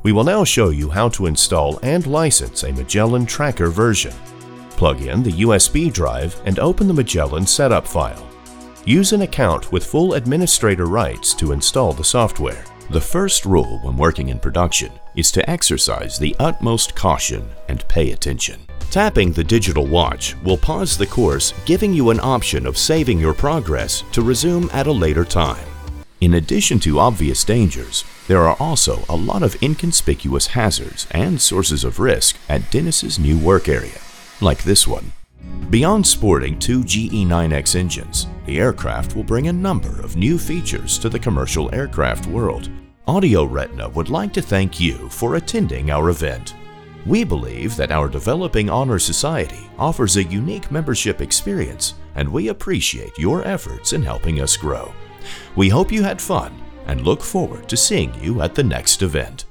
We will now show you how to install and license a Magellan Tracker version. Plug in the USB drive and open the Magellan setup file. Use an account with full administrator rights to install the software. The first rule when working in production is to exercise the utmost caution and pay attention. Tapping the digital watch will pause the course, giving you an option of saving your progress to resume at a later time. In addition to obvious dangers, there are also a lot of inconspicuous hazards and sources of risk at Dennis's new work area, like this one. Beyond sporting two GE9X engines, the aircraft will bring a number of new features to the commercial aircraft world. Audio Retina would like to thank you for attending our event. We believe that our developing honor society offers a unique membership experience, and we appreciate your efforts in helping us grow. We hope you had fun and look forward to seeing you at the next event.